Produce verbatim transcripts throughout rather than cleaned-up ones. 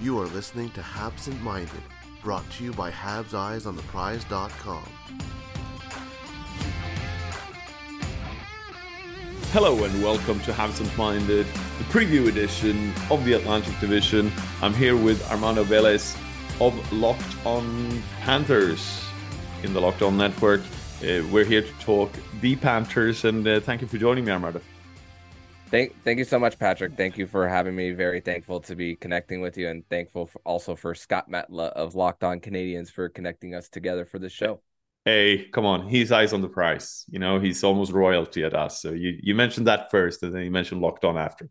You are listening to Habsent Minded, brought to you by Habs Eyes on the Prize dot com. Hello and welcome to Habsent Minded, the preview edition of the Atlantic Division. I'm here with Armando Velez of Locked On Panthers in the Locked On Network. Uh, we're here to talk the Panthers, and uh, thank you for joining me, Armando. Thank, thank you so much, Patrick. Thank you for having me. Very thankful to be connecting with you, and thankful for, also for Scott Matla of Locked On Canadiens for connecting us together for this show. Hey, come on. He's eyes on the prize. You know, he's almost royalty at us. So you, you mentioned that first, and then you mentioned Locked On after.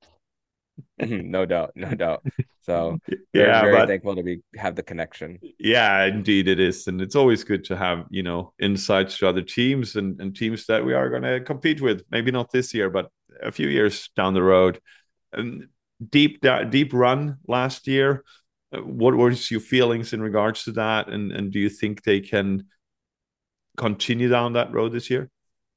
No doubt, no doubt. So very, yeah, very but, thankful to be have the connection. Yeah, indeed it is. And it's always good to have, you know, insights to other teams and, and teams that we are going to compete with. Maybe not this year, but a few years down the road. And deep deep run last year. What was your feelings in regards to that? And, and do you think they can continue down that road this year?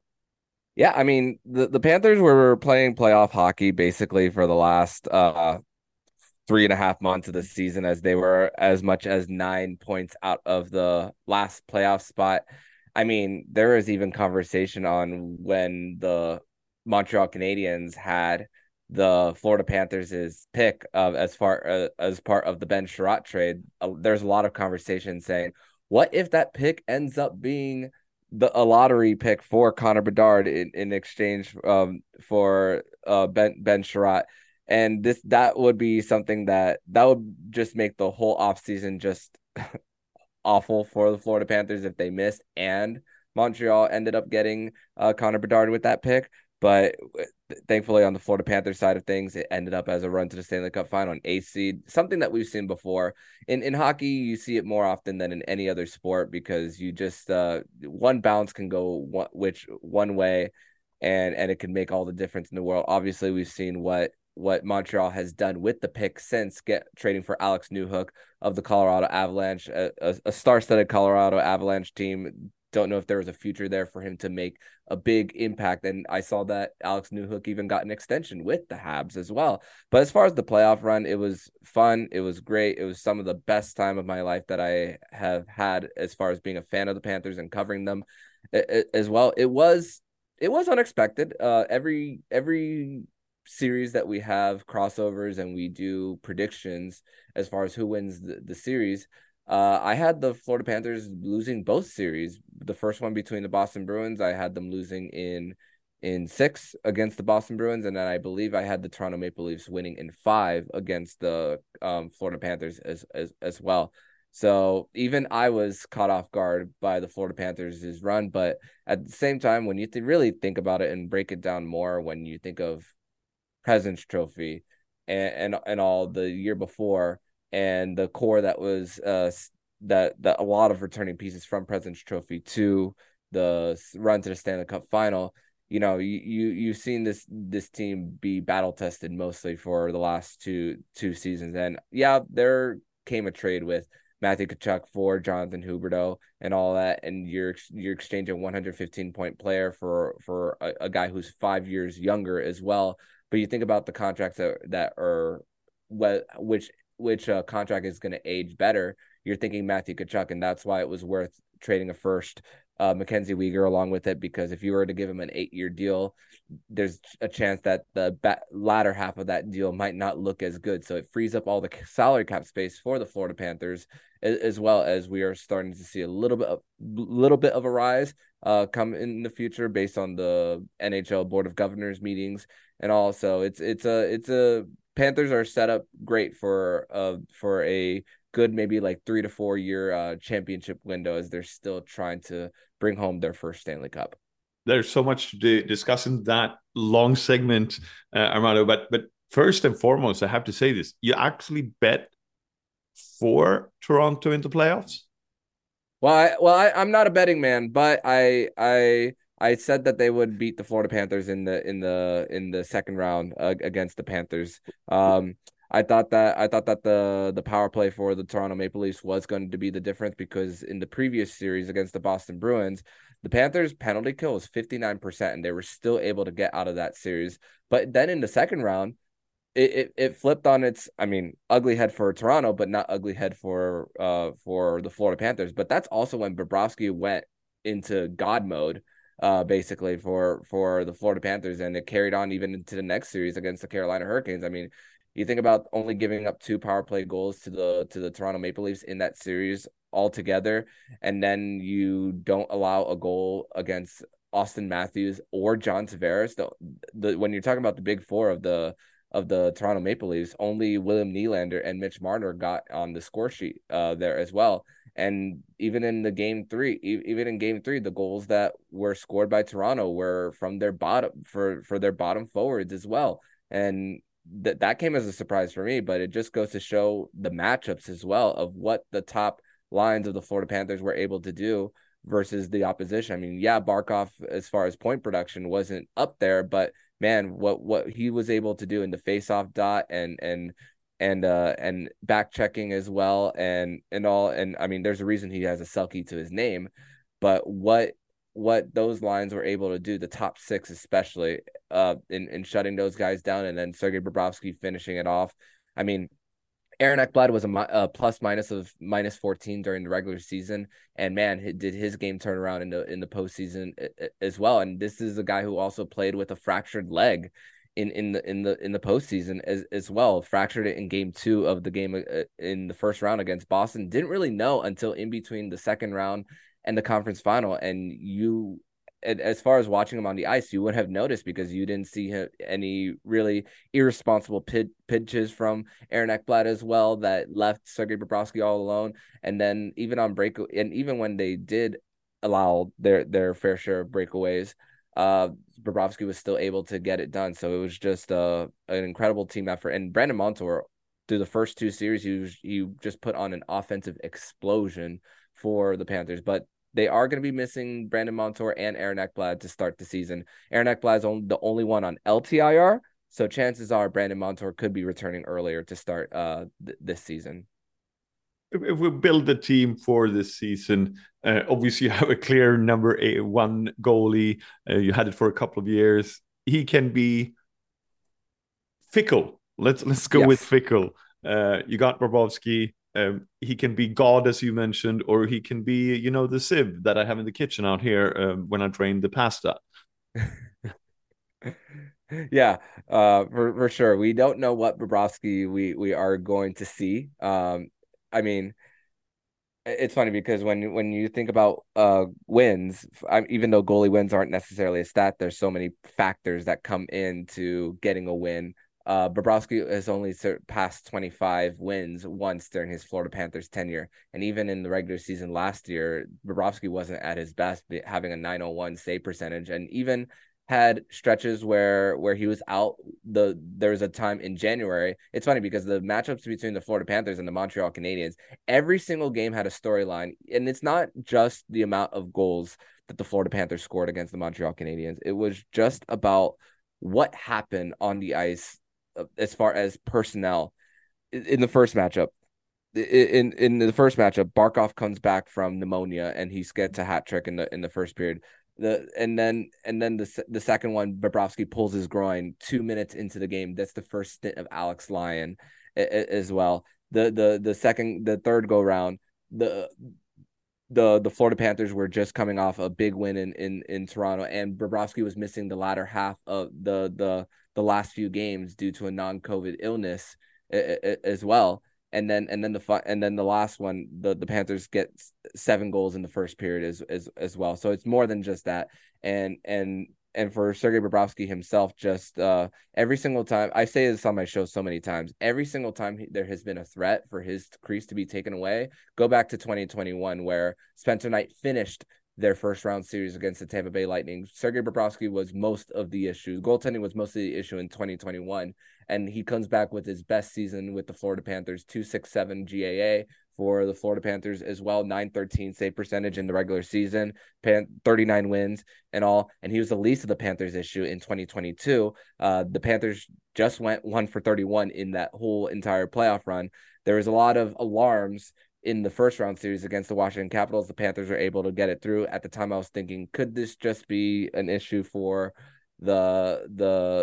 Yeah, I mean, the, the Panthers were playing playoff hockey basically for the last uh, three and a half months of the season, as they were as much as nine points out of the last playoff spot. I mean, there was even conversation on when the Montreal Canadiens had the Florida Panthers' pick of as far uh, as part of the Ben Chiarot trade. Uh, there's a lot of conversation saying, what if that pick ends up being the a lottery pick for Connor Bedard in, in exchange um, for uh, Ben Ben Chiarot? And this that would be something that that would just make the whole offseason just awful for the Florida Panthers if they missed and Montreal ended up getting uh, Connor Bedard with that pick. But thankfully, on the Florida Panthers side of things, it ended up as a run to the Stanley Cup final, an eighth seed, something that we've seen before. In in hockey, you see it more often than in any other sport because you just uh, one bounce can go one, which one way, and and it can make all the difference in the world. Obviously, we've seen what what Montreal has done with the pick since get trading for Alex Newhook of the Colorado Avalanche, a, a, a star-studded Colorado Avalanche team. Don't know if there was a future there for him to make a big impact. And I saw that Alex Newhook even got an extension with the Habs as well. But as far as the playoff run, it was fun. It was great. It was some of the best time of my life that I have had as far as being a fan of the Panthers and covering them as well. It was, it was unexpected. Uh, every, every series that we have crossovers and we do predictions as far as who wins the, the series, Uh, I had the Florida Panthers losing both series. The first one between the Boston Bruins, I had them losing in in six against the Boston Bruins, and then I believe I had the Toronto Maple Leafs winning in five against the um, Florida Panthers as, as as well. So even I was caught off guard by the Florida Panthers' run, but at the same time, when you th- really think about it and break it down more, when you think of President's Trophy and and, and all the year before, and the core that was uh that that a lot of returning pieces from President's Trophy to the run to the Stanley Cup final, you know, you, you you've seen this this team be battle tested mostly for the last two two seasons. And yeah, there came a trade with Matthew Tkachuk for Jonathan Huberdeau and all that, and you're you're exchanging a one hundred fifteen point player for for a, a guy who's five years younger as well. But you think about the contracts that that are what which which uh, contract is going to age better, you're thinking Matthew Tkachuk, and that's why it was worth trading a first, uh, Mackenzie Weegar along with it, because if you were to give him an eight-year deal, there's a chance that the ba- latter half of that deal might not look as good. So it frees up all the salary cap space for the Florida Panthers, as, as well as we are starting to see a little bit of, little bit of a rise uh, come in the future based on the N H L Board of Governors meetings, and also it's it's a it's a Panthers are set up great for uh for a good maybe like three to four year uh championship window as they're still trying to bring home their first Stanley Cup. There's so much to discuss in that long segment, uh, Armando. But but first and foremost, I have to say this: you actually bet for Toronto into playoffs. Well, I, well, I, I'm not a betting man, but I I. I said that they would beat the Florida Panthers in the in the in the second round uh, against the Panthers. Um, I thought that I thought that the the power play for the Toronto Maple Leafs was going to be the difference, because in the previous series against the Boston Bruins, the Panthers' penalty kill was fifty-nine percent, and they were still able to get out of that series. But then in the second round, it, it, it flipped on its, I mean, ugly head for Toronto, but not ugly head for uh for the Florida Panthers. But that's also when Bobrovsky went into God mode, uh, basically for for the Florida Panthers, and it carried on even into the next series against the Carolina Hurricanes. I mean, you think about only giving up two power play goals to the to the Toronto Maple Leafs in that series altogether, and then you don't allow a goal against Austin Matthews or John Tavares. The, the when you're talking about the big four of the of the Toronto Maple Leafs, only William Nylander and Mitch Marner got on the score sheet uh, there as well. And even in the game three, e- even in game three, the goals that were scored by Toronto were from their bottom for for their bottom forwards as well. And that that came as a surprise for me, but it just goes to show the matchups as well of what the top lines of the Florida Panthers were able to do versus the opposition. I mean, yeah, Barkov, as far as point production, wasn't up there, but man, what what he was able to do in the faceoff dot and and and uh and back checking as well and and all, and I mean, there's a reason he has a Selkie to his name, but what what those lines were able to do, the top six especially, uh, in in shutting those guys down, and then Sergei Bobrovsky finishing it off. I mean, Aaron Ekblad was a, a plus minus of minus fourteen during the regular season, and man, did his game turn around in the in the postseason as well. And this is a guy who also played with a fractured leg in in the in the in the postseason as as well. Fractured it in game two of the game in the first round against Boston. Didn't really know until in between the second round and the conference final. And you, as far as watching him on the ice, you would have noticed because you didn't see him any really irresponsible pit, pitches from Aaron Ekblad as well that left Sergei Bobrovsky all alone. And then even on break, and even when they did allow their their fair share of breakaways, uh, Bobrovsky was still able to get it done. So it was just uh, an incredible team effort. And Brandon Montour, through the first two series, he was, he just put on an offensive explosion for the Panthers. But they are going to be missing Brandon Montour and Aaron Ekblad to start the season. Aaron Ekblad is only, the only one on L T I R, so chances are Brandon Montour could be returning earlier to start uh, th- this season. If, if we build the team for this season, uh, obviously you have a clear number eight, one goalie. Uh, you had it for a couple of years. He can be fickle. Let's let's go yes. with fickle. Uh, you got Bobrovsky. Um, he can be God, as you mentioned, or he can be, you know, the sieve that I have in the kitchen out here um, when I drain the pasta. yeah, uh, for for sure. We don't know what Bobrovsky we we are going to see. Um, I mean, it's funny because when when you think about uh wins, I, even though goalie wins aren't necessarily a stat, there's so many factors that come into getting a win. Uh, Bobrovsky has only surpassed twenty-five wins once during his Florida Panthers tenure. And even in the regular season last year, Bobrovsky wasn't at his best, having a nine oh one save percentage. And even had stretches where where he was out. The there was a time in January. It's funny because the matchups between the Florida Panthers and the Montreal Canadiens, every single game had a storyline. And it's not just the amount of goals that the Florida Panthers scored against the Montreal Canadiens. It was just about what happened on the ice as far as personnel in the first matchup. In in the first matchup, Barkov comes back from pneumonia and he gets a hat trick in the in the first period. The and then and then the the second one, Bobrovsky pulls his groin two minutes into the game. That's the first stint of Alex Lyon as well. The the the second the third go round, the the the Florida Panthers were just coming off a big win in in in Toronto, and Bobrovsky was missing the latter half of the the the last few games due to a non-COVID illness as well. And then and then the and then the last one, the, the Panthers get seven goals in the first period as as as well. So it's more than just that. And and and for Sergei Bobrovsky himself, just uh, every single time, I say this on my show so many times, every single time he, there has been a threat for his crease to be taken away, go back to twenty twenty-one where Spencer Knight finished their first round series against the Tampa Bay Lightning. Sergei Bobrovsky was most of the issue. Goaltending was most of the issue in twenty twenty-one. And he comes back with his best season with the Florida Panthers, two sixty-seven G A A for the Florida Panthers as well, nine thirteen save percentage in the regular season, thirty-nine wins and all. And he was the least of the Panthers issue in twenty twenty-two. Uh, the Panthers just went one for thirty-one in that whole entire playoff run. There was a lot of alarms in the first round series against the Washington Capitals. The Panthers were able to get it through. At the time, I was thinking, could this just be an issue for the the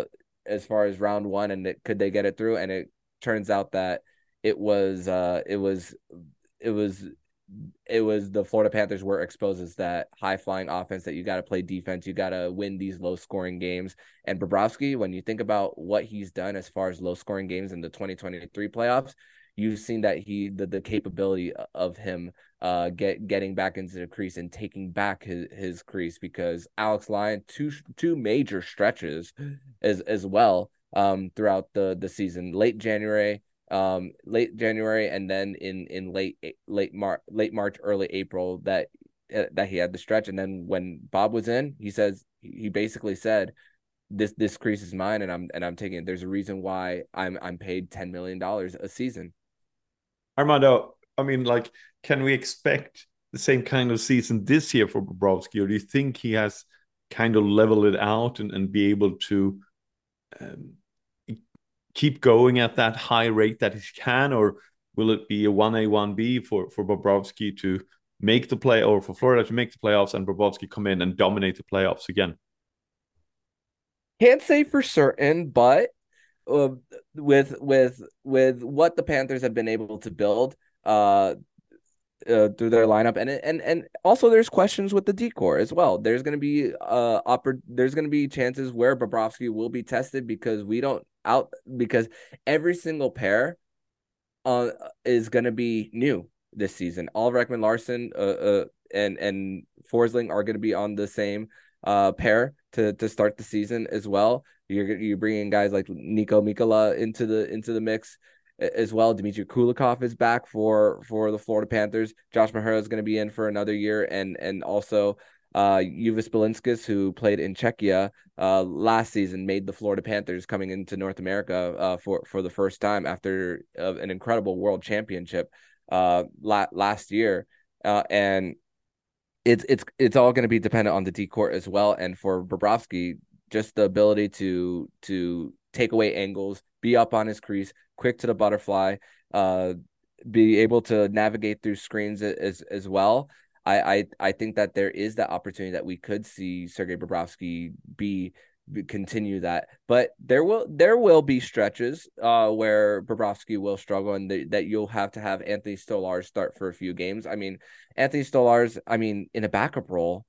as far as round one, and it, could they get it through? And it turns out that it was uh it was it was it was the Florida Panthers were exposed as that high flying offense that you got to play defense, you got to win these low scoring games. And Bobrovsky, when you think about what he's done as far as low scoring games in the twenty twenty-three playoffs, you've seen that he the, the capability of him uh get getting back into the crease and taking back his, his crease, because Alex Lyon two two major stretches as as well um throughout the the season, late January um late January and then in in late late March late March early April that uh, that he had the stretch. And then when Bob was in, he says he basically said this this crease is mine, and I'm and I'm taking it. There's a reason why I'm I'm paid ten million dollars a season. Armando, I mean, like, can we expect the same kind of season this year for Bobrovsky, or do you think he has kind of leveled it out and, and be able to um, keep going at that high rate that he can, or will it be a one A, one B for, for Bobrovsky to make the play, or for Florida to make the playoffs and Bobrovsky come in and dominate the playoffs again? Can't say for certain, but uh, with with with what the Panthers have been able to build uh, uh through their lineup, and and and also there's questions with the decor as well. There's going to be uh oppor- there's going to be chances where Bobrovsky will be tested, because we don't out because every single pair uh is going to be new this season. Oliver Ekman-Larsson uh, uh and and Forsling are going to be on the same uh pair to to start the season as well. You're you're bringing guys like Nico Mikkola into the into the mix as well. Dmitry Kulikov is back for for the Florida Panthers. Josh Mahura is going to be in for another year, and and also uh Uvis Belinskis, who played in Czechia uh last season, made the Florida Panthers coming into North America uh for for the first time after uh, an incredible world championship uh la- last year. Uh and it's it's it's all going to be dependent on the decor as well. And for Bobrovsky, just the ability to to take away angles, be up on his crease, quick to the butterfly, uh, be able to navigate through screens as as well. I I I think that there is that opportunity that we could see Sergei Bobrovsky be continue that, but there will there will be stretches uh where Bobrovsky will struggle, and the, that you'll have to have Anthony Stolarz start for a few games. I mean, Anthony Stolarz, I mean, in a backup role,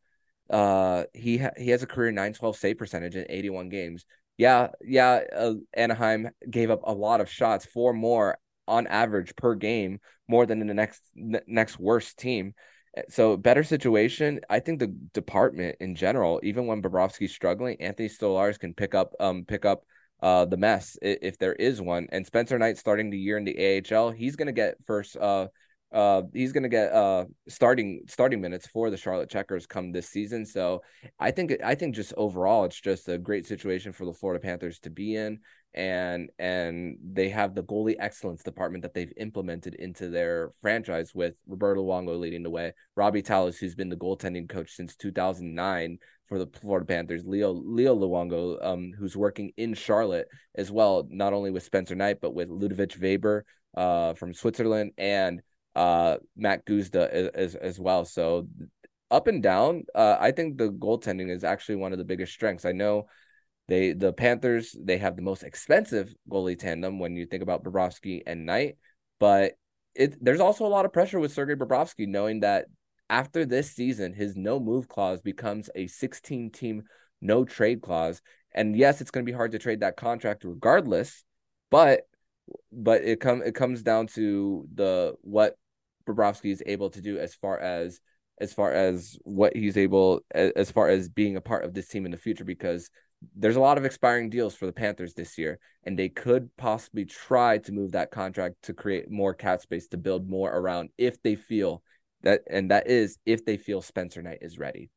uh he ha- he has a career nine twelve save percentage in eighty-one games. Yeah, yeah, uh, Anaheim gave up a lot of shots, four more on average per game, more than in the next n- next worst team. So better situation. I think the department in general, even when Bobrovsky's struggling, Anthony Stolarz can pick up um pick up uh the mess if, if there is one. And Spencer Knight starting the year in the A H L, he's gonna get first uh uh he's gonna get uh starting starting minutes for the Charlotte Checkers come this season. So I think I think just overall it's just a great situation for the Florida Panthers to be in. And and they have the goalie excellence department that they've implemented into their franchise, with Roberto Luongo leading the way, Robbie Tallis, who's been the goaltending coach since two thousand nine for the Florida Panthers, Leo Leo Luongo, um, who's working in Charlotte as well, not only with Spencer Knight but with Ludovic Weber, uh, from Switzerland, and uh, Matt Guzda as, as as well. So up and down, uh, I think the goaltending is actually one of the biggest strengths. I know they the Panthers, they have the most expensive goalie tandem when you think about Bobrovsky and Knight, but it there's also a lot of pressure with Sergei Bobrovsky, knowing that after this season, his no move clause becomes a sixteen team no trade clause. And yes, it's going to be hard to trade that contract regardless, but but it come it comes down to the what Bobrovsky is able to do as far as as far as what he's able as far as being a part of this team in the future, because there's a lot of expiring deals for the Panthers this year, and they could possibly try to move that contract to create more cap space to build more around if they feel that, and that is if they feel Spencer Knight is ready.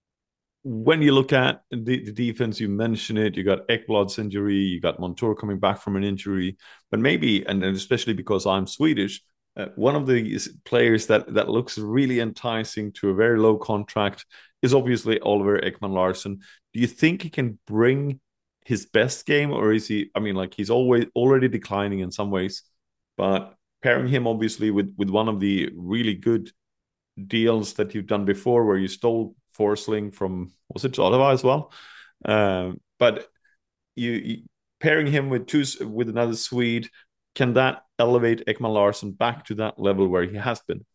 When you look at the, the defense, you mentioned it, you got Ekblad's injury, you got Montour coming back from an injury, but maybe, and especially because I'm Swedish, uh, one of the players that, that looks really enticing to a very low contract is obviously Oliver Ekman-Larsson. Do you think he can bring his best game, or is he, I mean, like, he's always already declining in some ways, but pairing him obviously with, with one of the really good deals that you've done before, where you stole Forsling from, was it Ottawa as well? Um, but you, you pairing him with two with another Swede, can that elevate Ekman Larsson back to that level where he has been?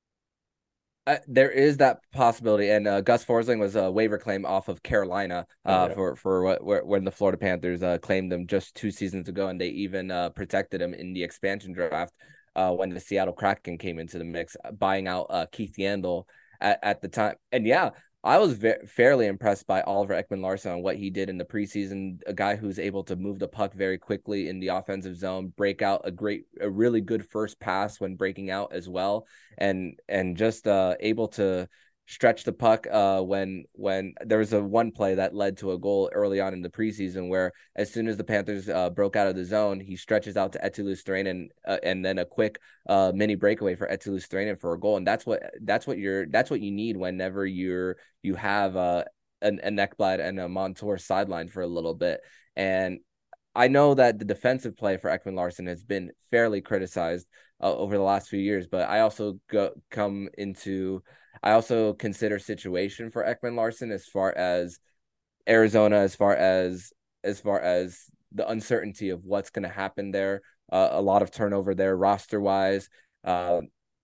Uh, there is that possibility, and uh, Gus Forsling was a waiver claim off of Carolina uh, oh, yeah. for for what where, when the Florida Panthers uh, claimed him just two seasons ago, and they even uh, protected him in the expansion draft uh, when the Seattle Kraken came into the mix, buying out uh, Keith Yandle at, at the time. And yeah, I was ve- fairly impressed by Oliver Ekman-Larsson on what he did in the preseason. A guy who's able to move the puck very quickly in the offensive zone, break out a great, a really good first pass when breaking out as well, and and just uh, able to stretch the puck uh, when when there was a one play that led to a goal early on in the preseason where as soon as the Panthers uh, broke out of the zone, he stretches out to Eetu Luostarinen uh, and then a quick uh, mini breakaway for Eetu Luostarinen for a goal. And that's what that's what you're that's what you need whenever you're you have uh, an, a Ekblad and a Montour sidelined for a little bit. And I know that the defensive play for Ekman-Larsson has been fairly criticized uh, over the last few years, but I also go, come into I also consider situation for Ekman-Larsson as far as Arizona, as far as as far as the uncertainty of what's going to happen there. Uh, a lot of turnover there, roster wise, uh,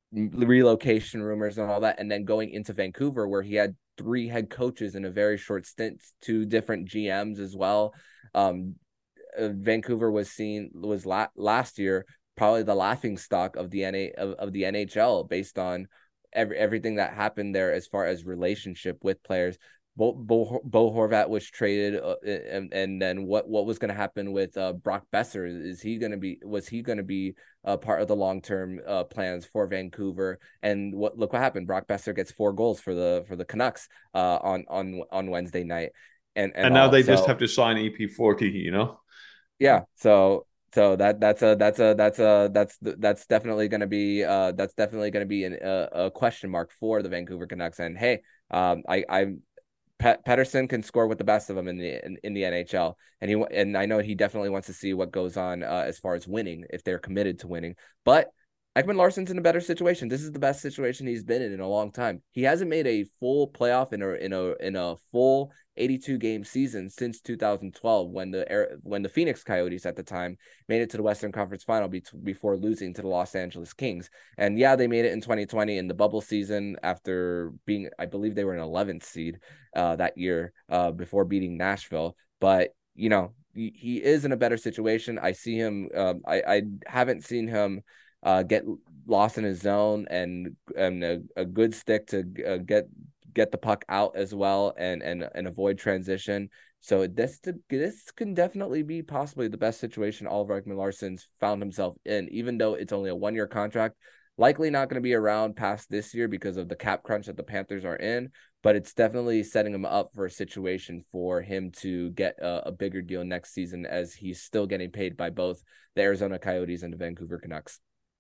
relocation rumors and all that, and then going into Vancouver where he had three head coaches in a very short stint, two different G Ms as well. Um, uh, Vancouver was seen was la- last year probably the laughing stock of the N A of, of the N H L based on every everything that happened there as far as relationship with players. Bo, Bo, Bo Horvat was traded, uh, and and then what what was going to happen with uh, Brock Besser? Is he going to be was he going to be uh, part of the long term uh, plans for Vancouver? And what look what happened? Brock Besser gets four goals for the for the Canucks uh, on on on Wednesday night, and and, and now all. they so, just have to sign E P forty, you know. Yeah, so so that that's a that's a that's a that's that's definitely going to be uh that's definitely going to be an, a, a question mark for the Vancouver Canucks. And hey, um, I I Pet, Pettersson can score with the best of them in the in, in the N H L, and he and I know he definitely wants to see what goes on uh, as far as winning if they're committed to winning. But Ekman-Larsson's in a better situation. This is the best situation he's been in in a long time. He hasn't made a full playoff in a in a in a full eighty-two game season since two thousand twelve when the when the Phoenix Coyotes at the time made it to the Western Conference Final be- before losing to the Los Angeles Kings. And yeah, they made it in twenty twenty in the bubble season after being, I believe they were an eleventh seed uh, that year uh, before beating Nashville. But you know, he, he is in a better situation. I see him. Um, I I haven't seen him Uh, get lost in his zone and and a, a good stick to uh, get get the puck out as well and and and avoid transition. So this this can definitely be possibly the best situation Oliver Ekman-Larsson's found himself in, even though it's only a one year contract. Likely not going to be around past this year because of the cap crunch that the Panthers are in, but it's definitely setting him up for a situation for him to get a, a bigger deal next season as he's still getting paid by both the Arizona Coyotes and the Vancouver Canucks.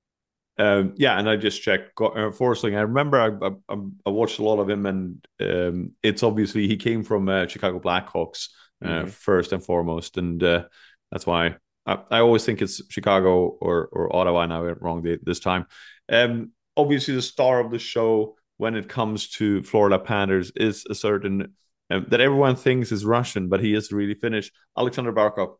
Um, yeah, and I just checked uh, Forsling. I remember I, I, I watched a lot of him, and um, it's obviously he came from uh, Chicago Blackhawks uh, mm-hmm. first and foremost, and uh, that's why I, I always think it's Chicago or or Ottawa. And I went wrong this time. Um, obviously, the star of the show when it comes to Florida Panthers is a certain um, that everyone thinks is Russian, but he is really Finnish. Alexander Barkov.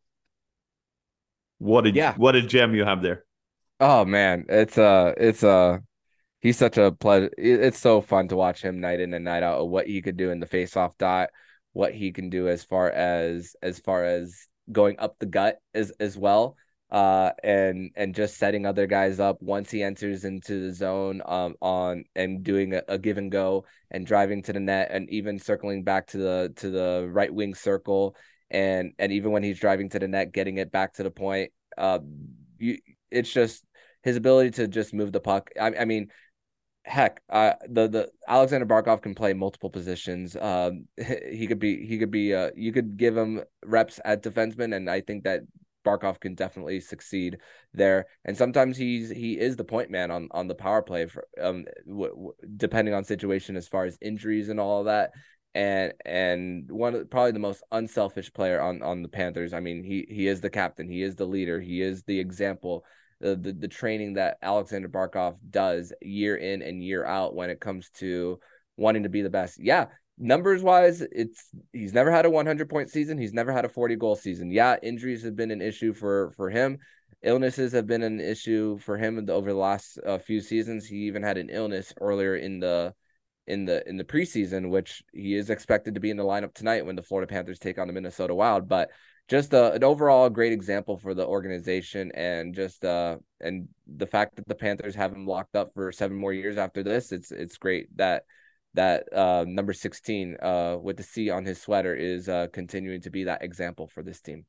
What a yeah. what a gem you have there. Oh man, it's uh it's uh he's such a pleasure. It's so fun to watch him night in and night out. What he could do in the face-off dot, what he can do as far as as far as going up the gut as as well. Uh, and and just setting other guys up once he enters into the zone um on and doing a, a give and go and driving to the net and even circling back to the to the right wing circle and and even when he's driving to the net, getting it back to the point. Uh, you it's just his ability to just move the puck. I, I mean, heck, uh, the the Alexander Barkov can play multiple positions. Um, he could be he could be uh, you could give him reps at defenseman, and I think that Barkov can definitely succeed there. And sometimes he's he is the point man on on the power play for um w- w- depending on situation as far as injuries and all of that. And and one of probably the most unselfish player on on the Panthers. I mean, he he is the captain, he is the leader, he is the example. The, the the training that Alexander Barkov does year in and year out when it comes to wanting to be the best. Yeah, numbers wise, it's he's never had a one hundred point season. He's never had a forty goal season. Yeah, injuries have been an issue for for him. Illnesses have been an issue for him over the last uh, few seasons. He even had an illness earlier in the in the in the preseason, which he is expected to be in the lineup tonight when the Florida Panthers take on the Minnesota Wild. But just uh, an overall great example for the organization, and just uh and the fact that the Panthers have him locked up for seven more years after this, it's it's great that that uh number sixteen uh with the C on his sweater is uh continuing to be that example for this team.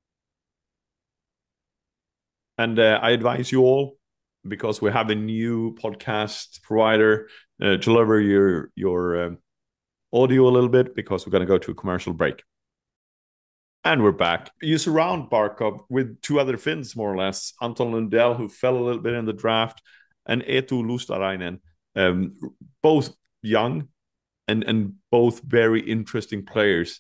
And uh, I advise you all, because we have a new podcast provider, uh, to lower your your um, audio a little bit, because we're going to go to a commercial break. And we're back. You surround Barkov with two other Finns, more or less. Anton Lundell, who fell a little bit in the draft, and Eetu Luosterainen, um, both young and, and both very interesting players.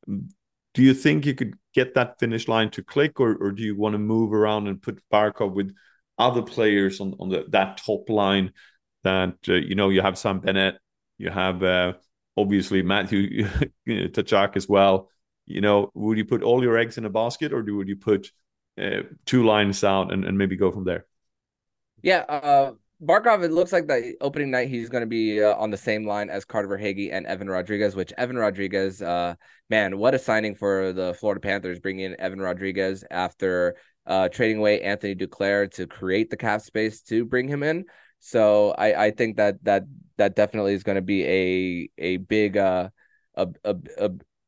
Do you think you could get that finish line to click, or, or do you want to move around and put Barkov with other players on, on the, that top line that, uh, you know, you have Sam Bennett, you have uh, obviously Matthew Tkachuk as well. You know, would you put all your eggs in a basket, or do would you put uh, two lines out and, and maybe go from there? Yeah, uh, Barkov, it looks like the opening night he's going to be uh, on the same line as Carter Verhaeghe and Evan Rodrigues, which Evan Rodrigues, uh, man, what a signing for the Florida Panthers, bringing in Evan Rodrigues after uh, trading away Anthony Duclair to create the cap space to bring him in. So I, I think that that that definitely is going to be a a big uh, a, a, a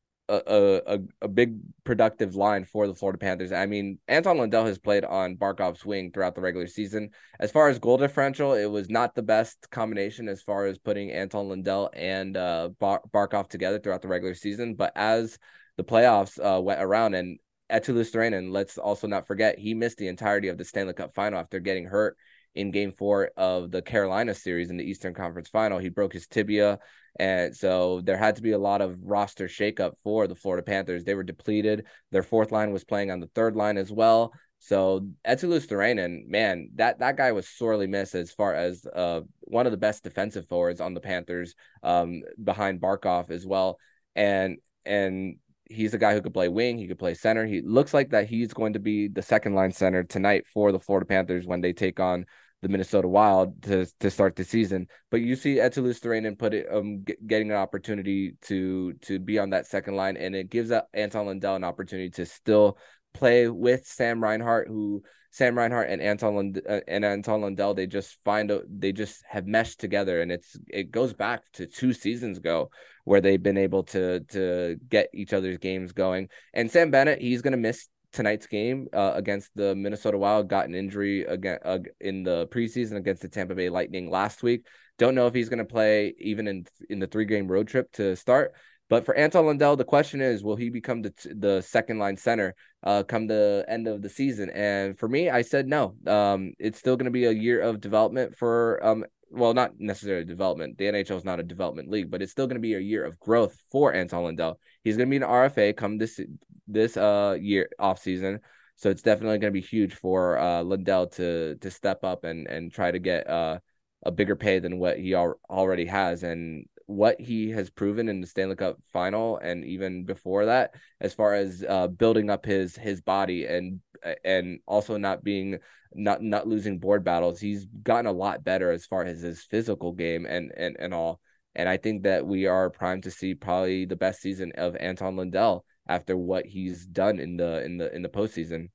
A, a a big productive line for the Florida Panthers. I mean, Anton Lundell has played on Barkov's wing throughout the regular season. As far as goal differential, it was not the best combination as far as putting Anton Lundell and uh, Bar- Barkov together throughout the regular season. But as the playoffs uh, went around, and Eetu Luosterainen, let's also not forget, he missed the entirety of the Stanley Cup final after getting hurt in game four of the Carolina series in the Eastern Conference final. He broke his tibia. And so there had to be a lot of roster shakeup for the Florida Panthers. They were depleted. Their fourth line was playing on the third line as well. So Eetu Luosterainen, man, that, that guy was sorely missed as far as uh, one of the best defensive forwards on the Panthers, um, behind Barkov as well. And and he's a guy who could play wing. He could play center. He looks like that he's going to be the second line center tonight for the Florida Panthers when they take on the Minnesota Wild to to start the season. But you see Eetu Luosterainen put it um get, getting an opportunity to to be on that second line, and it gives Anton Lundell an opportunity to still play with Sam Reinhart, who Sam Reinhart and Anton Lund, uh, and Anton Lundell, they just find a, they just have meshed together, and it's it goes back to two seasons ago where they've been able to to get each other's games going. And Sam Bennett, he's going to miss tonight's game uh, against the Minnesota Wild. Got an injury again uh, in the preseason against the Tampa Bay Lightning last week. Don't know if he's going to play even in in the three game road trip to start. But for Anton Lundell, the question is, will he become the the second line center uh, come the end of the season? And for me, I said no. Um, it's still going to be a year of development for um. Well, not necessarily development. The N H L is not a development league, but it's still going to be a year of growth for Anton Lundell. He's going to be an R F A come this this uh year off season, so it's definitely going to be huge for uh Lundell to to step up and and try to get uh a bigger pay than what he al- already has, and what he has proven in the Stanley Cup final and even before that, as far as uh building up his his body and and also not being not not losing board battles. He's gotten a lot better as far as his physical game and and and all. And I think that we are primed to see probably the best season of Anton Lundell after what he's done in the in the in the postseason.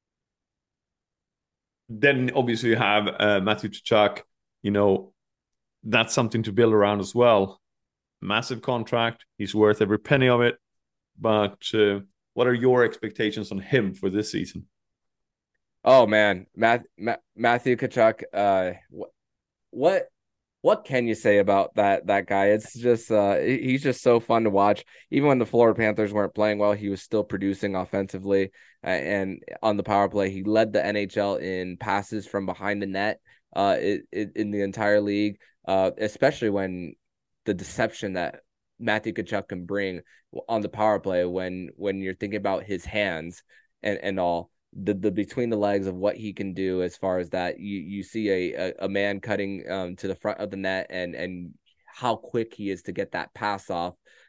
Then obviously you have uh, Matthew Tkachuk. You know, that's something to build around as well. Massive contract. He's worth every penny of it. But uh, what are your expectations on him for this season? Oh man, Matt, Matt, Matthew Tkachuk. Uh, what what what can you say about that that guy? It's just uh, he's just so fun to watch. Even when the Florida Panthers weren't playing well, he was still producing offensively uh, and on the power play. He led the N H L in passes from behind the net uh, it, it, in the entire league, uh, especially when the deception that Matthew Tkachuk can bring on the power play when when you're thinking about his hands and, and all. The, the between the legs of what he can do as far as that you you see a a, a man cutting um to the front of the net and and how quick he is to get that pass off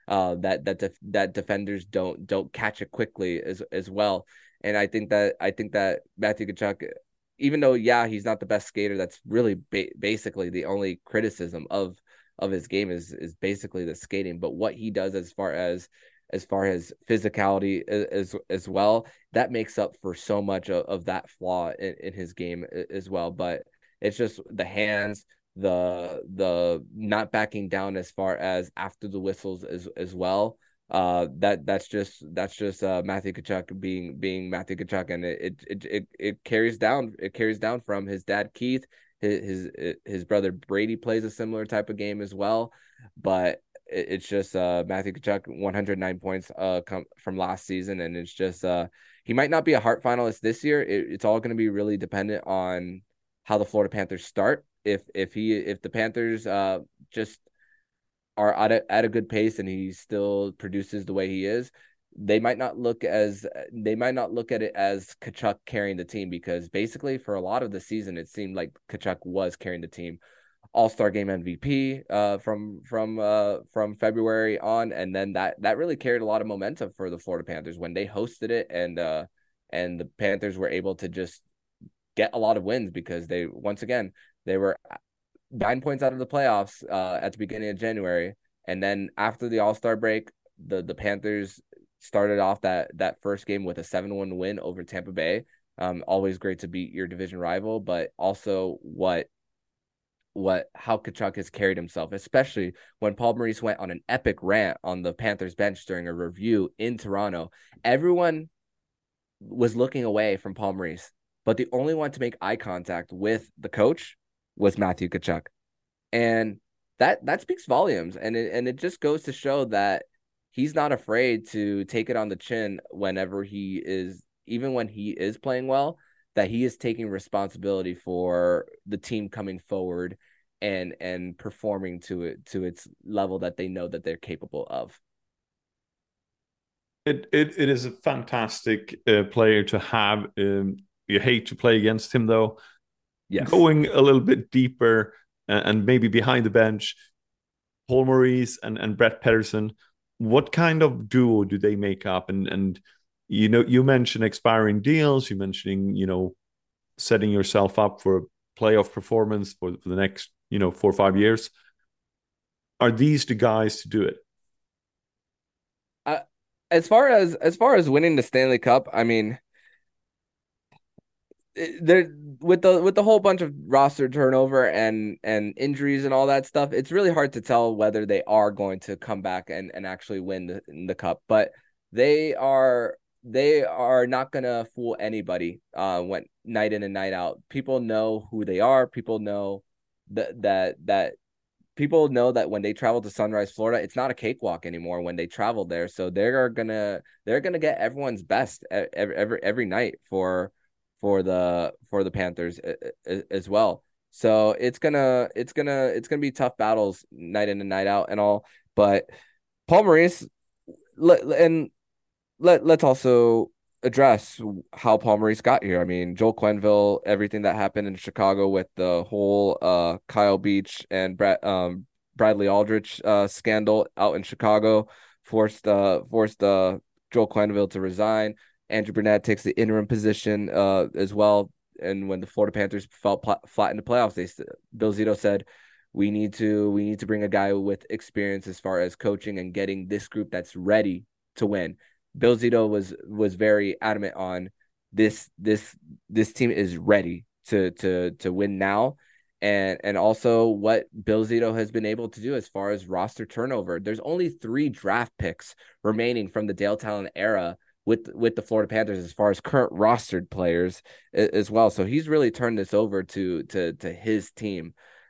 uh, that that def- that defenders don't don't catch it quickly as as well. And I think that I think that Matthew Tkachuk, even though yeah he's not the best skater, that's really ba- basically the only criticism of of his game is is basically the skating. But what he does as far as as far as physicality as as well, that makes up for so much of, of that flaw in, in his game as well. But it's just the hands, the the not backing down as far as after the whistles as as well. Uh, that that's just that's just uh Matthew Tkachuk being being Matthew Tkachuk, and it it it it carries down it carries down from his dad Keith. His his his brother Brady plays a similar type of game as well, but it's just uh Matthew Tkachuk one hundred nine points uh come from last season, and it's just uh he might not be a Hart finalist this year. It, it's all going to be really dependent on how the Florida Panthers start. If if he if the Panthers uh just are at a, at a good pace and he still produces the way he is, they might not look as they might not look at it as Tkachuk carrying the team, because basically for a lot of the season it seemed like Tkachuk was carrying the team. All-Star game M V P uh, from from uh, from February on, and then that that really carried a lot of momentum for the Florida Panthers when they hosted it, and uh, and the Panthers were able to just get a lot of wins because they once again they were nine points out of the playoffs uh, at the beginning of January, and then after the All-Star break, the the Panthers started off that that first game with a seven one win over Tampa Bay. Um, always great to beat your division rival, but also what what how Tkachuk has carried himself, especially when Paul Maurice went on an epic rant on the Panthers bench during a review in Toronto. Everyone was looking away from Paul Maurice, but the only one to make eye contact with the coach was Matthew Tkachuk. And that that speaks volumes. And it, and it just goes to show that he's not afraid to take it on the chin whenever he is, even when he is playing well, that he is taking responsibility for the team coming forward and and performing to it to its level that they know that they're capable of. It it, it is a fantastic uh, player to have. Um, you hate to play against him though. Yes. Going a little bit deeper uh, and maybe behind the bench, Paul Maurice and, and Brett Pedersen, what kind of duo do they make up? And and you know, you mentioned expiring deals, you mentioning, you know, setting yourself up for a playoff performance for, for the next, you know, four or five years. Are these the guys to do it? Uh, as far as as far as winning the Stanley Cup, I mean, there with the with the whole bunch of roster turnover and and injuries and all that stuff, it's really hard to tell whether they are going to come back and, and actually win the, the cup. But they are they are not gonna fool anybody uh when night in and night out. People know who they are. People know that that that people know that when they travel to Sunrise, Florida, it's not a cakewalk anymore when they travel there. So they're gonna they're gonna get everyone's best every every, every night for for the for the Panthers as well. So it's gonna it's gonna it's gonna be tough battles night in and night out and all. But Paul Maurice, and let let's also address how Paul Maurice got here. I mean, Joel Quenneville, everything that happened in Chicago with the whole uh, Kyle Beach and Brad, um, Bradley Aldrich uh, scandal out in Chicago forced uh, forced uh, Joel Quenneville to resign. Andrew Brunette takes the interim position uh, as well. And when the Florida Panthers fell pl- flat in the playoffs, they Bill Zito said, "We need to we need to bring a guy with experience as far as coaching and getting this group that's ready to win." Bill Zito was was very adamant on this this this team is ready to to to win now, and and also what Bill Zito has been able to do as far as roster turnover. There's only three draft picks remaining from the Dale Talon era with with the Florida Panthers as far as current rostered players as well. So he's really turned this over to to to his team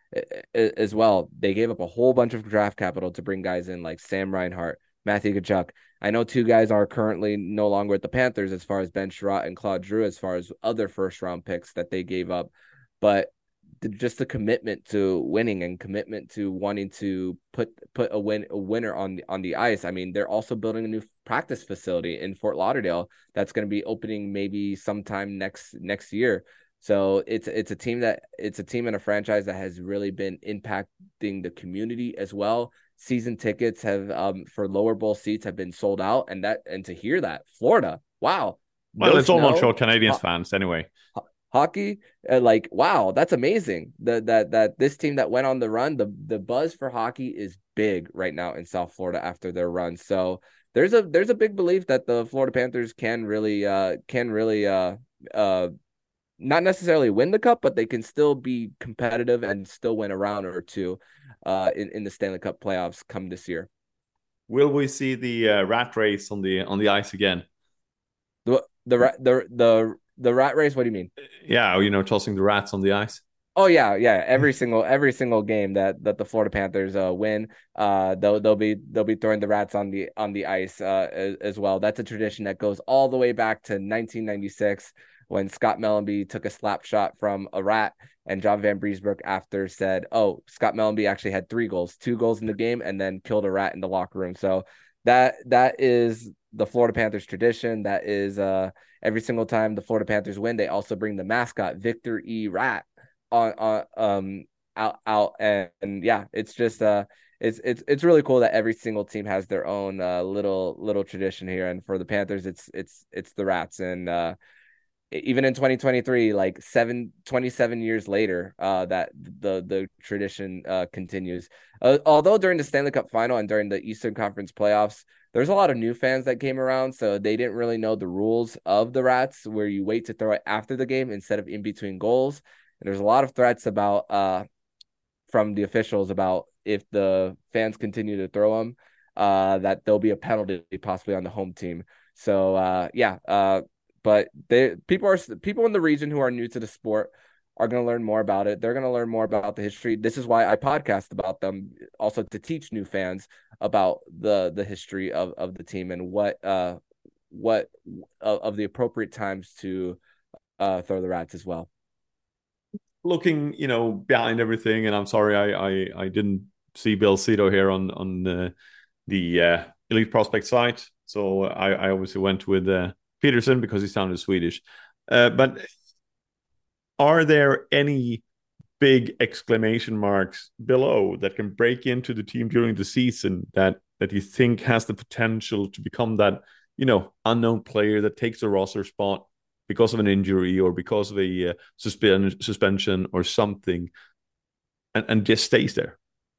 as well. They gave up a whole bunch of draft capital to bring guys in like Sam Reinhart, Matthew Tkachuk. I know two guys are currently no longer at the Panthers as far as Ben Sherratt and Claude Giroux as far as other first round picks that they gave up, but the, just the commitment to winning and commitment to wanting to put put a win a winner on the on the ice. I mean, they're also building a new practice facility in Fort Lauderdale that's going to be opening maybe sometime next next year. So it's it's a team that it's a team and a franchise that has really been impacting the community as well. season tickets have um for lower bowl seats have been sold out, and that and to hear that Florida, wow, Well, no it's all snow, Montreal Canadiens fans anyway. hockey, uh, like wow, that's amazing. That that that this team that went on the run, the the buzz for hockey is big right now in South Florida after their run. So there's a there's a big belief that the Florida Panthers can really uh can really uh uh not necessarily win the cup, but they can still be competitive and still win a round or two uh in, in the Stanley Cup playoffs come this year. Will we see the uh, rat race on the on the ice again? The the the the the rat race, what do you mean? Yeah, you know, tossing the rats on the ice. Oh yeah, yeah. Every single every single game that that the Florida Panthers uh, win, uh, they'll they'll be they'll be throwing the rats on the on the ice uh, as, as well. That's a tradition that goes all the way back to nineteen ninety-six when Scott Mellanby took a slap shot from a rat, and John Van Briesbroek after said, "Oh, Scott Mellanby actually had three goals, two goals in the game, and then killed a rat in the locker room." So that that is the Florida Panthers tradition. That is uh every single time the Florida Panthers win, they also bring the mascot Victor E. Rat on on um out out and, and yeah, it's just uh it's it's it's really cool that every single team has their own uh little little tradition here, and for the Panthers it's it's it's the rats. And uh even in twenty twenty-three, like seven twenty-seven years later, uh that the the tradition uh continues, uh, although during the Stanley Cup final and during the Eastern Conference playoffs there's a lot of new fans that came around, so they didn't really know the rules of the rats, where you wait to throw it after the game instead of in between goals. And there's a lot of threats about uh from the officials about if the fans continue to throw them, uh, that there'll be a penalty possibly on the home team. So uh, yeah, uh, but they people are people in the region who are new to the sport are going to learn more about it. They're going to learn more about the history. This is why I podcast about them, also to teach new fans about the the history of of the team and what uh what uh, of the appropriate times to uh throw the rats as well. Looking, you know, behind everything, and I'm sorry I I, I didn't see Bill Cito here on on uh, the uh, Elite Prospect site, so I, I obviously went with uh, Peterson because he sounded Swedish. Uh, but are there any big exclamation marks below that can break into the team during the season that that you think has the potential to become that, you know, unknown player that takes a roster spot because of an injury or because of a uh, suspend, suspension or something, and, and just stays there?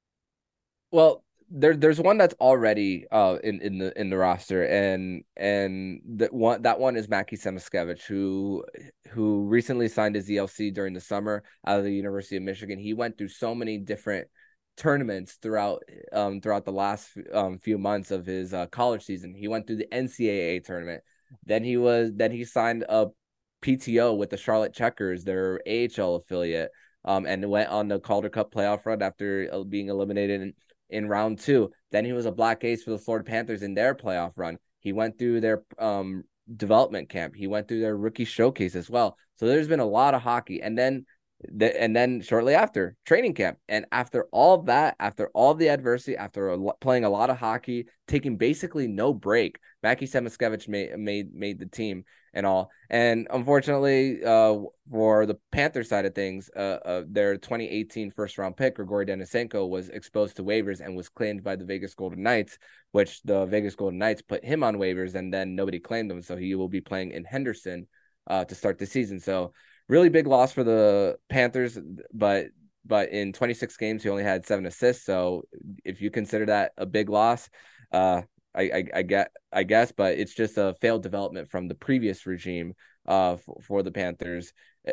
Well, there there's one that's already uh in, in the in the roster, and and that one that one is Mackie Samoskevich, who who recently signed his E L C during the summer out of the University of Michigan. He went through so many different tournaments throughout um throughout the last um few months of his uh, college season. He went through the N C double A tournament. Then he was then he signed a P T O with the Charlotte Checkers, their A H L affiliate, um, and went on the Calder Cup playoff run after being eliminated in, in round two. Then he was a black ace for the Florida Panthers in their playoff run. He went through their um development camp. He went through their rookie showcase as well. So there's been a lot of hockey, and then the, and then shortly after training camp, and after all that, after all the adversity, after a, playing a lot of hockey, taking basically no break, Mackie Samoskevich made made made the team and all. And unfortunately, uh, for the Panther side of things, uh, uh, their twenty eighteen first round pick Grigory Denisenko was exposed to waivers and was claimed by the Vegas Golden Knights, which the Vegas Golden Knights put him on waivers, and then nobody claimed him, so he will be playing in Henderson uh, to start the season. So really big loss for the Panthers, but but in twenty-six games he only had seven assists. So if you consider that a big loss, uh, I, I I get I guess, but it's just a failed development from the previous regime uh for, for the Panthers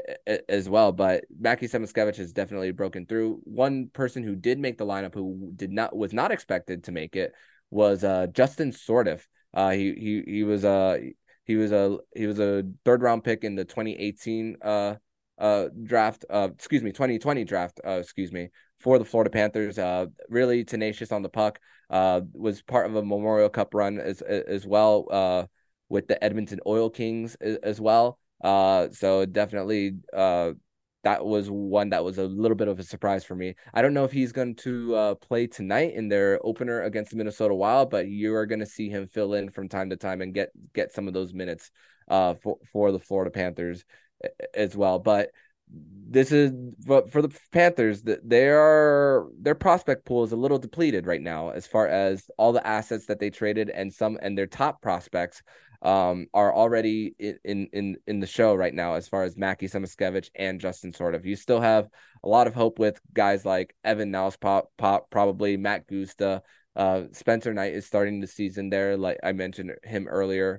as well. But Mackie Samoskevich has definitely broken through. One person who did make the lineup who did not was not expected to make it was uh Justin Sordiff. Uh, he he he was uh He was a he was a third round pick in the twenty eighteen uh uh draft uh excuse me twenty twenty draft uh excuse me for the Florida Panthers. Uh, really tenacious on the puck. Uh, was part of a Memorial Cup run as as well. Uh, with the Edmonton Oil Kings as, as well. Uh, so definitely uh that was one that was a little bit of a surprise for me. I don't know if he's going to uh, play tonight in their opener against the Minnesota Wild, but you are going to see him fill in from time to time and get get some of those minutes uh, for, for the Florida Panthers as well. But this is but for the Panthers, that they are their prospect pool is a little depleted right now as far as all the assets that they traded, and some and their top prospects um are already in in in the show right now as far as Mackie Samoskevich and Justin Sortlev. You still have a lot of hope with guys like Evan Niles, pop, pop probably Matt Gusta, uh Spencer Knight is starting the season there, like I mentioned him earlier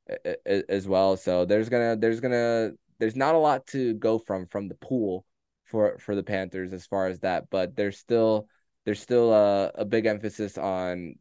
as well. So there's gonna there's gonna there's not a lot to go from from the pool for for the Panthers as far as that, but there's still there's still a, a big emphasis on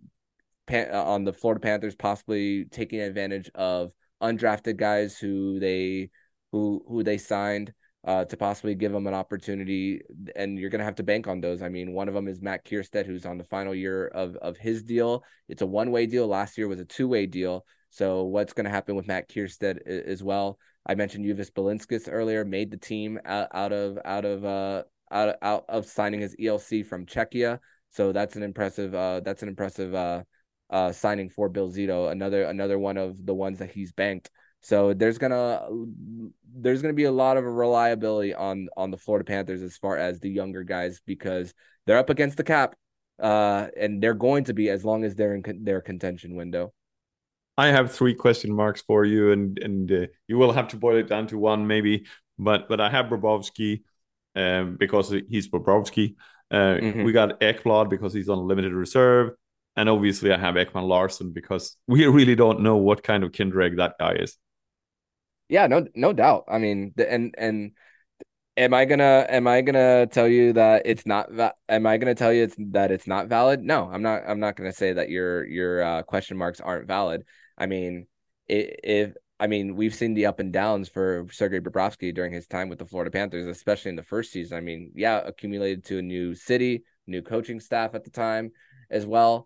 on the Florida Panthers possibly taking advantage of undrafted guys who they who who they signed uh, to possibly give them an opportunity, and you're gonna have to bank on those. I mean, one of them is Matt Kiersted, who's on the final year of of his deal. It's a one way deal. Last year was a two way deal. So what's going to happen with Matt Kiersted as well? I mentioned Uvis Balinskis earlier, made the team out, out of out of uh out, out of signing his E L C from Czechia. So that's an impressive uh that's an impressive uh uh signing for Bill Zito, another another one of the ones that he's banked. So there's gonna there's gonna be a lot of reliability on on the Florida Panthers as far as the younger guys, because they're up against the cap, uh, and they're going to be as long as they're in con- their contention window. I have three question marks for you, and and uh, you will have to boil it down to one maybe. But but I have Bobrovsky um, because he's Bobrovsky. Uh, mm-hmm. We got Ekblad because he's on limited reserve, and obviously I have Ekman Larsson because we really don't know what kind of Kindereg that guy is. Yeah, no no doubt. I mean, and and am I gonna am I gonna tell you that it's not va- am I gonna tell you it's, that it's not valid? No, I'm not. I'm not gonna say that your your uh, question marks aren't valid. I mean, if I mean we've seen the up and downs for Sergei Bobrovsky during his time with the Florida Panthers, especially in the first season. I mean, yeah, accumulated to a new city, new coaching staff at the time as well.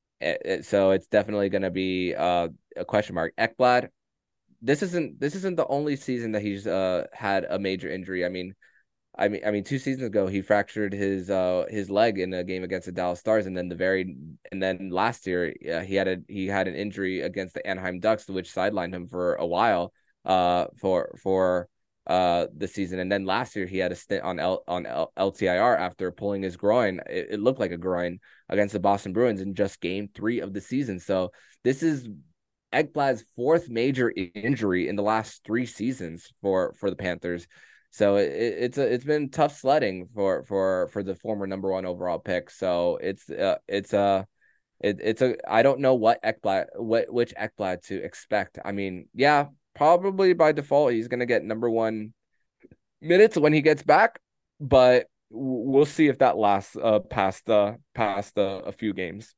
So it's definitely going to be uh, a question mark. Ekblad, this isn't this isn't the only season that he's uh, had a major injury. I mean. I mean, I mean, two seasons ago he fractured his uh his leg in a game against the Dallas Stars, and then the very and then last year uh, he had a he had an injury against the Anaheim Ducks, which sidelined him for a while uh for for uh the season, and then last year he had a stint on L, on L, L T I R after pulling his groin. It, it looked like a groin against the Boston Bruins in just game three of the season. So this is Ekblad's fourth major injury in the last three seasons for for the Panthers. So it, it's a, it's been tough sledding for, for, for the former number one overall pick. So it's uh, it's a it, it's a I don't know what Ekblad what which Ekblad to expect. I mean, yeah, probably by default he's gonna get number one minutes when he gets back, but we'll see if that lasts uh, past uh, past uh, a few games.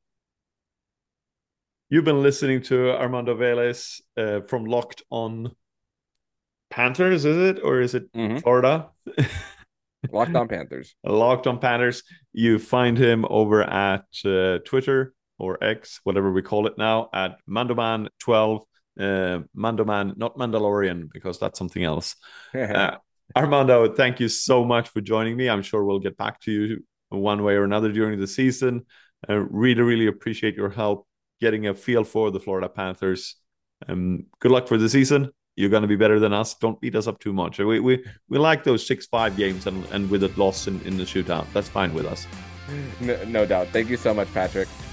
You've been listening to Armando Velez uh, from Locked On Panthers, is it? Or is it mm-hmm. Florida? Locked On Panthers. Locked On Panthers. You find him over at uh, Twitter or X, whatever we call it now, at Mandoman twelve. Uh, Mandoman, not Mandalorian, because that's something else. uh, Armando, thank you so much for joining me. I'm sure we'll get back to you one way or another during the season. I really, really appreciate your help getting a feel for the Florida Panthers. Um, good luck for the season. You're going to be better than us. Don't beat us up too much. We we, we like those six five games and, and with it lost in, in the shootout. That's fine with us. No, no doubt. Thank you so much, Patrick.